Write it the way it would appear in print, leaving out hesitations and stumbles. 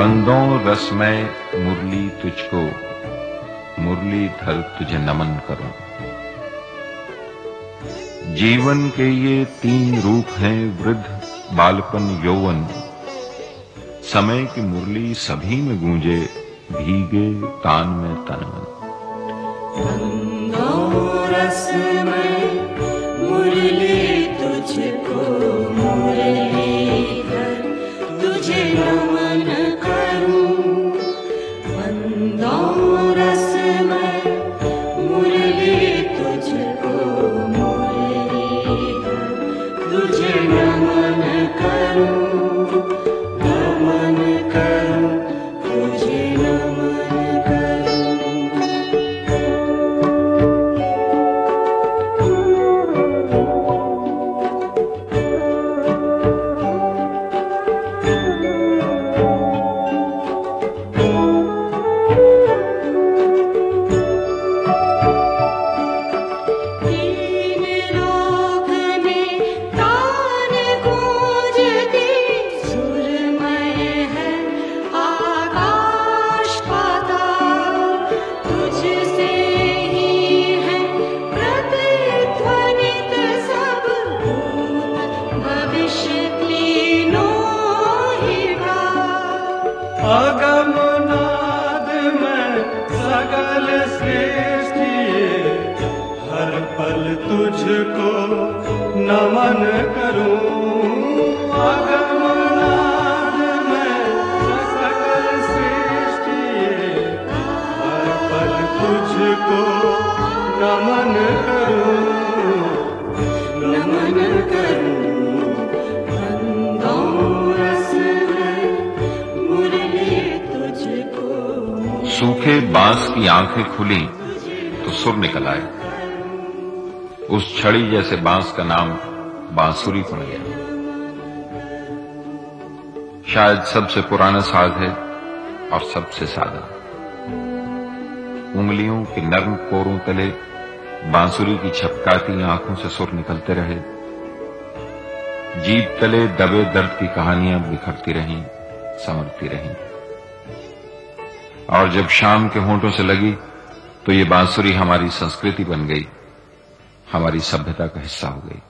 बंदों रसमय मुरली तुझको, मुरलीधर तुझे नमन करूं। जीवन के ये 3 रूप हैं, वृद्ध बालपन यौवन। समय की मुरली सभी में गूंजे, भीगे तान में तन मन। बंदों रसमय मुरली तुझको, मुरलीधर तुझे नमन करूं। बंदों रसमय मुरली तुझको, मुरलीधर तुझे नमन करूं, नमन करूं, तुझे नमन करूं। अगमनाद में सकल सृष्टि, हर पल तुझको नमन करूं। अगमनाद में सकल सृष्टि, हर पल तुझको नमन करूं, नमन करूं। सूखे बांस की आंखें खुली तो सुर निकल आए। उस छड़ी जैसे बांस का नाम बांसुरी पड़ गया। शायद सबसे पुराना साज है और सबसे सादा। उंगलियों के नर्म कोरों तले बांसुरी की छपकाती आंखों से सुर निकलते रहे। जीभ तले दबे दर्द की कहानियां बिखरती रहीं, संवरती रहीं। और जब शाम के होंठों से लगी तो ये बांसुरी हमारी संस्कृति बन गई, हमारी सभ्यता का हिस्सा हो गई।